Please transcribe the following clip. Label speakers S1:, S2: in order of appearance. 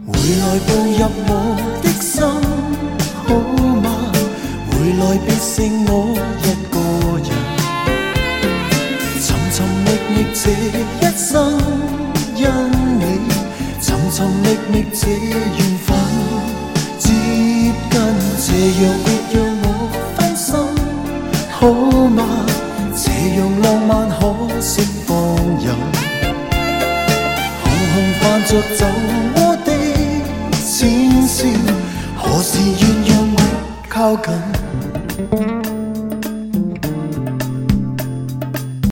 S1: 回來步入我的心，好嗎？回來別剩我一個人，尋尋覓覓這一生，因你尋尋覓覓這緣分，接近這樣別讓我分心，好嗎？這樣浪漫可釋放任，紅紅泛着酒窩的淺笑，何時願讓我靠近？